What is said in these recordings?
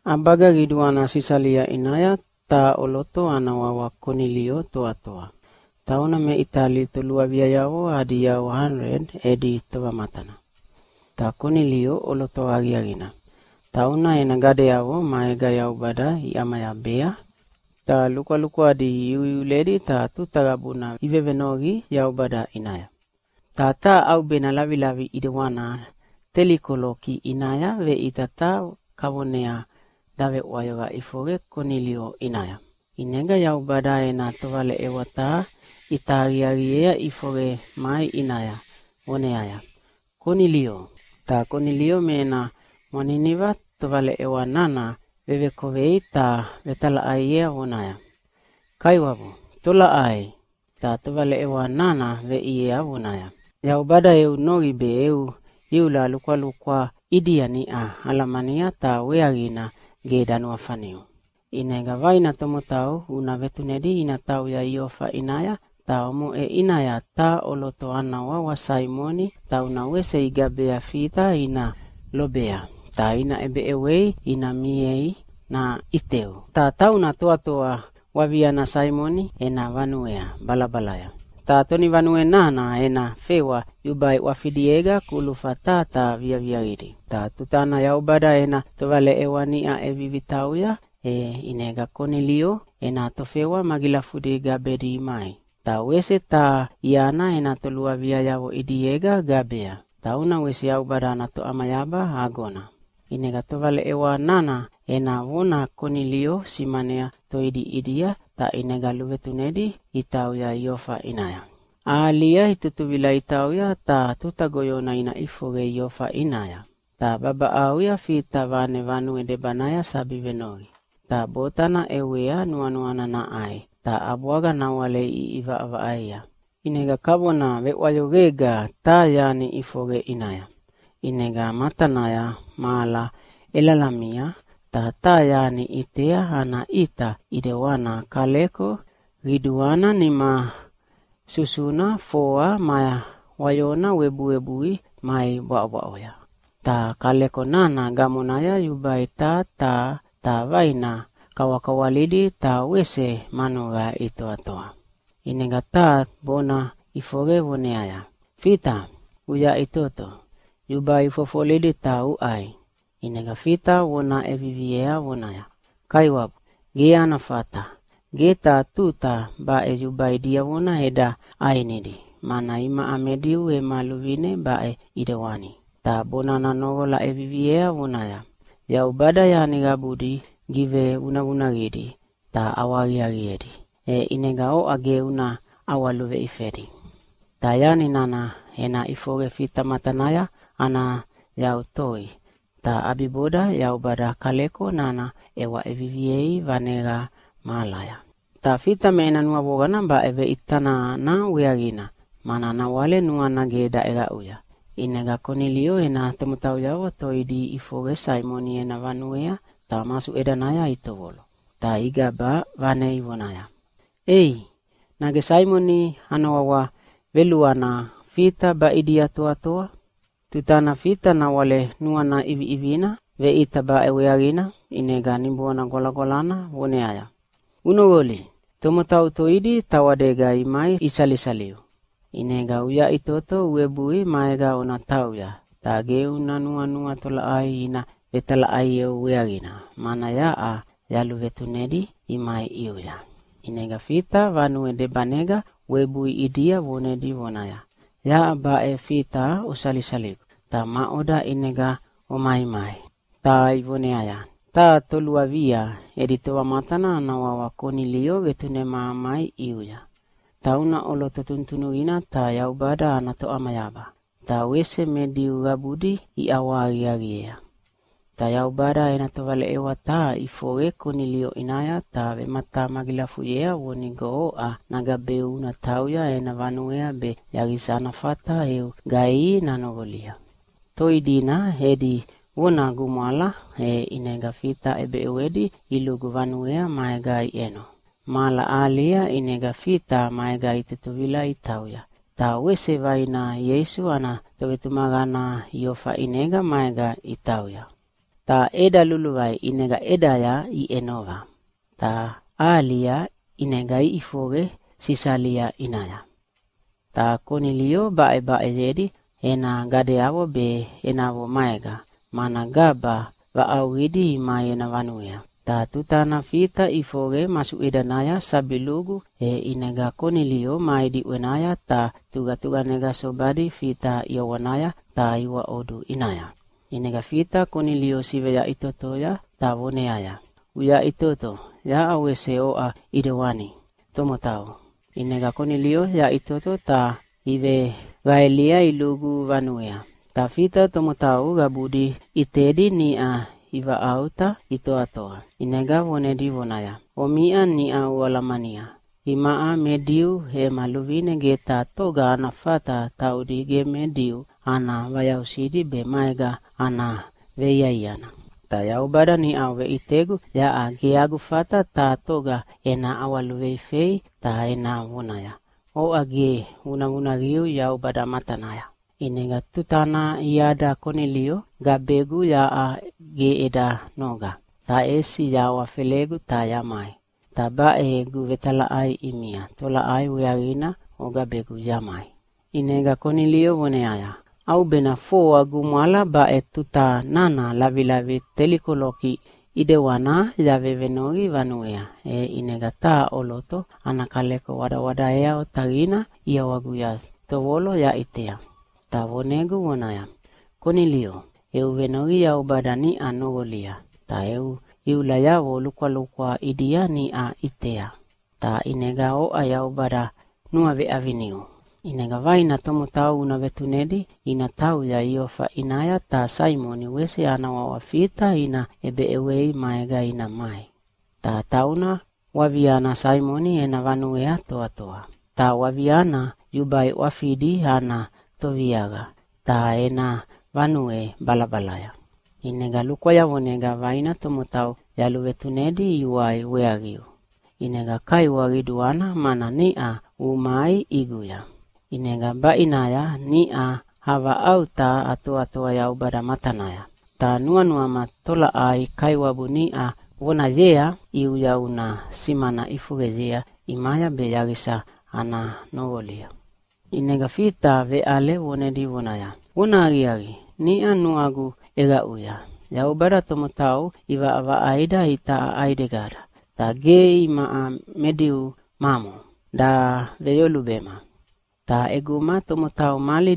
Abaga giduana Sisalia inaya ta oloto ana wawa Konilio toa. Tauna me Itali tulua viayao adi yao 100 edi toa matana. Ta Konilio oloto agiagina. Tauna ena gade yao maega yao bada i amaya bea. Ta luka adi iuledi ta tutagabuna ivevenogi yao bada inaya. Ta au bena lavi idewana telikoloki inaya ve itata kawonea dave wayoga ifoge Konilio inaya. Inega yau badae na tovale ewata itagiagiea ifoge mai inaya oneaya. Konilio. Ta Konilio mena moniniva tovale ewa nana veve kovei ta vetala aiea onaya. Kaiwabu, tola ai. Ta tovale ewa nana ve iea onaya. Yau bada eu nogi be eu iula lukwa idia ni alamania ta weagina ge danua faniu. Inega vaina tomotau una vetunedi ina tau ya Iofa inaya ta omo inaya ta oloto ana wawa Simoni ta una wese igabea fita ina lobea ta ina ebe ewei ina miei na iteu. Ta tau na toa waviana Simoni ena vanuea balabalaya. Ta toni vanue nana ena fewa yubai wafidiega kulufata ta via. Ta tutana yau bada ena tovale ewania evivitauya inega Konilio ena tofewa magilafudi gabedi mai. Ta wese ta iana ena tolua via yavo idiega gabea. Ta una wese yau bada na to amayaba agona. Inega tovale ewa nana ena wona Konilio simanea to idia ta inega luvetunedi itauya Iofa inaya. Alia itutuvila itauya ta tutagoyona ina ifoge Iofa inaya. Ta baba auya fita vane vanue debanaya sabi venogi. Ta botana ewea nuanuana na ai. Ta abuaga na wale iiva avaaya. Inega kabona vewayogega ta yani ifoge inaya. Inega matanaya mala elalamia ta yani itea ana ita idewana kaleko giduana nima susuna foa maya wayona webuebui mai baoya. Ta kaleko nana gamonaya yubai ta vaina kawakawalidi ta wese manuga itoa. Inega ta bona ifoge voneaya. Fita uya itoto. Yubai fofolidi ta uai. Inega fita wona eviviea wonaya. Kaiwab, gea nafata. Geta tuta ba yubai dia wona eda ainidi. Mana ima amediu maluvine ba idewani. Ta bona nanogola eviviea wonaya. Yau bada ya negabudi give una gidi. Ta awagiagiedi. Inega o age una awaluve ifedi. Ta yani nana ena ifoge fita matanaya ana yau toi. Ta abiboda yau bada kaleko nana ewa eviviei vanega malaya. Ta fita mena nua bogana ba eve itana na weagina. Mana na wale nua nage daega uya. Inega Konilio ena temutau yawo toidi ifoge Simoni ena vanuea ta masu edanaya itovolo. Ta igaba vane ivonaya. Nage Simoni anawawa veluana fita ba idia toa. Tutana fita na wale nuana ivina ve ita ba eweagina inega nimbuana golagolana woneaya. Unogoli, tomotau toidi tawadega imai isalisaliu. Inega uya itoto uebui maega ona tauya. Tage nua tola ai ina vetala ai weagina. Mana yalu vetunedi imai iuya. Inega fita vanue debanega webui idia wonedi wonaya. Ya ba fita usalisaliu. Ta maoda inega omai. Ta ivoneaya. Ta tolua via editoa matana na wawa Konilio vetune mai iuya. Tauna olo tutuntunugina ta yau bada anato amayaba. Ta wese mediu gabudi I awagiagia. Ta yau bada enato vale ewa ta ifoge Konilio inaya ta vemata magilafuyea wonigo nagabeu na tauya ena vanuea be yagisana fata gai nanogolia. Toidina hedi wona gumala inega fita ebe ewedi ilugu vanuea maegai eno. Mala alia inega fita maegai tutuvila itauya. Ta wese vaina Yesu ana tovetumagana Iofa inega maega itauya. Ta eda luluwai inega edaya I enova. Ta alia inega I ifoge sisalia inaya. Ta Konilio bae jedi ena gadeawo be enavo maega. Mana gaba waawidi ima ena vanuea. Ta tutana fita ifoge masu edanaya sabilugu inega Konilio maedi wenaya ta tuga nega sobadi fita yawanaya ta iwa odu inaya. Inega fita Konilio sive ya itotoya ta woneaya. Uya itoto ya awese oa idewani tomotau. Inega Konilio ya itoto ta ive gaelia ilugu vanuea. Ta fita tomotau gabudi itedi nia iva auta itoatoa. Inega wonedi wonaya. Omia nia walamania. Imaa mediu he maluvine geta toga ana fata taudi ge mediu ana vayausidi be maega ana veyaiana. Ta yaubada ni awe itegu ya agiagu fata ta toga ena awaluve fei ta ena wonaya. O agi una riu yaubada matanaya. Inega tutana iada Konilio gabegu ya ge eda noga. Ta esi ya wafelegu ta yamai. Ta bae gu vetala ai imia. Tola ai wearina o gabegu yamai. Inega Konilio woneaya. Au bena foa gumala bae tuta nana lavi telikoloki idewana yave venogi vanuea. Inega ta oloto anakaleko wada ea o tagina ia waguya towolo ya itea. Ta wonegu wonaya. Konilio, eu venogi ya ubadani anogolia. Ta eu iulaya wo lukwa idia ni a itea. Ta inega o aya ubada nuave aviniu. Inega vaina tomotau una vetunedi ina tau ya iofa inaya ta Simoni wese ana wawafita ina ebe ewei maega ina mai. Ta tauna waviana Simoni ena vanuea toa. Ta waviana yubai wafidi ana toviaga. Ta ena vanue balabalaya. Inega lukwa ya wonega vaina tomotau ya luvetunedi iwai weagiu. Inega kai wagiduana mana nia umai iguya. Inega bainaya nia hava auta atoa ya ubada matanaya. Ta nua matola ai kai wabu nia wona jea iu ya una simana ifugezea imaya beyagisa ana nogolia. Inega fita veale wonedi wonaya. Wona agi nia nuagu ega uya. Ya ubada tomotau iwa ava aida ita aidegara. Ta ge ima mediu mamo. Da veyolu bema. Ta eguma tomotau mali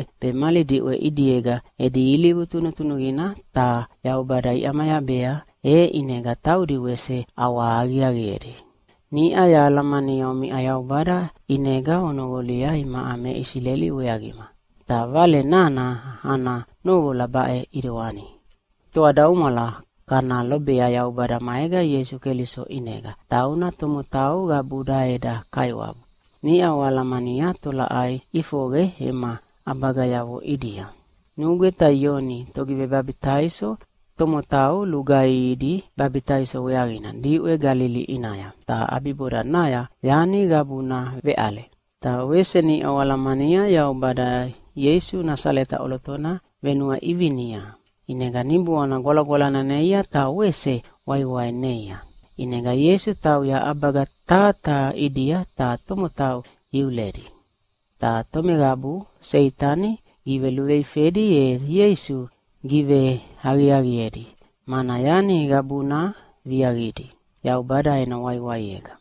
diwe idiega edi ilibu tunugina ta ya ubada iamaya bea inega tau diwese awa agi. Ni aya lamani yomi aya ubada inega onogolia ima ame isileli weagima. Ta vale nana ana nogola bae idewani. To ada umala kana lobe aya ubada maega Yesu Keliso inega. Tauna tomotau gabuda eda kaiwabu. Ni awalamania tola ai ifoge ema abagayawo idia. Nugeta yoni togive babitaiso tomotau lugai idi babitaiso weagina. Diwe Galili inaya. Ta abiboda naya yani gabuna veale. Ta wese ni awalamania ya ubada Yesu nasaleta olotona venua ivinia. Inega nimbu wana gola naneya ta wese wai neya. Inega Yesu tau ya abaga ta idia ta tomotau iuledi. Ta tomegabu seitani give luwei fedi Yesu give hagiedi. Mana yani gabuna viagidi. Ya ubada ena wai ega.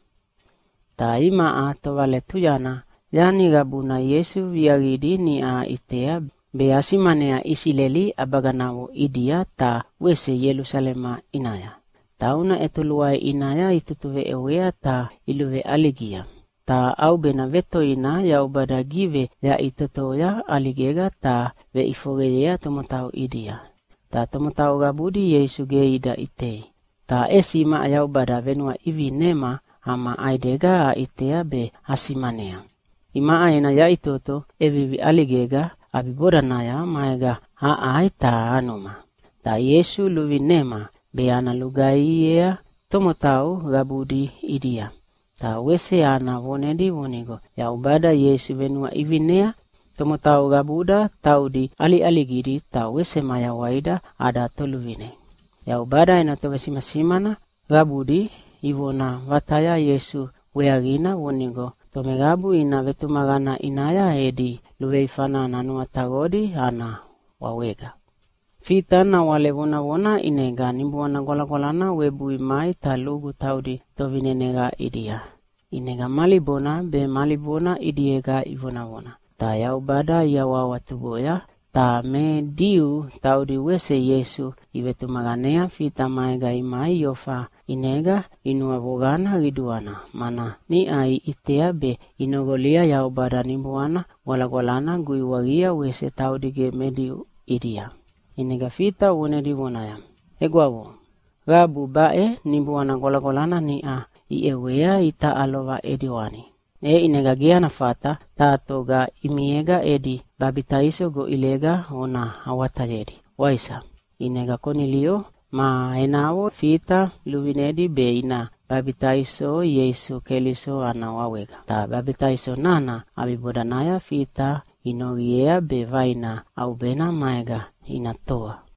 Ta ima tovale tuyana yani gabuna Yesu viagidi ni itea beasimanea isileli abaganawo idia ta wese Yerusalema inaya. Tauna etuluai inaya itutuve ewea ta iluve aligia. Ta au bena veto ina ya ubada give ya itotoya aligega ta ve ifogedea tomotau idia. Ta tomotau gabudi Yesu geida ite. Ta esima ya ubada venua ivi nema ama aidega itea be asimanea. Ima aina ya itoto evivi aligega abiboda naya maega aita anuma. Ta Yesu luvi nema be ana lugaiea tomotau gabudi idia. Ta wese ana wonedi wonigo ya ubada Yesu venua ivinea tomotau gabuda taudi aligidi ta wese maya waida ada toluvine. Yau bada ina toga simasimana gabudi ivona vataya Yesu weagina wonigo tome gabu ina vetumagana inaya edi luveifana nanua tagodi ana wawega. Fita na wale vona inega nimbuana gola-golana webui mai talugu taudi tovinenega idia. Inega malibona be malibona idiega ivona. Ta yau bada ia wawatuboya ta me diu taudi wese Yesu ivetumaganea fita maega imai yofa inega inua vogana giduana. Mana ni ai itea be inogolia yau bada nimbuana gola-golana gui wagia wese taudige mediu idia. Inega fita wone di wonaya. Egwawo. Gabu bae nimbuana gola-golana ni a iewea ita alova ediwani. Inega giana fata tatoga imiega edi babitaiso go ilega ona awatayedi. Waisa. Inega Konilio ma enawo fita luvinedi be ina babitaiso Yesu Keliso ana wawega. Ta babitaiso nana abibodanaya fita inogiea be vaina au bena maega inatoa.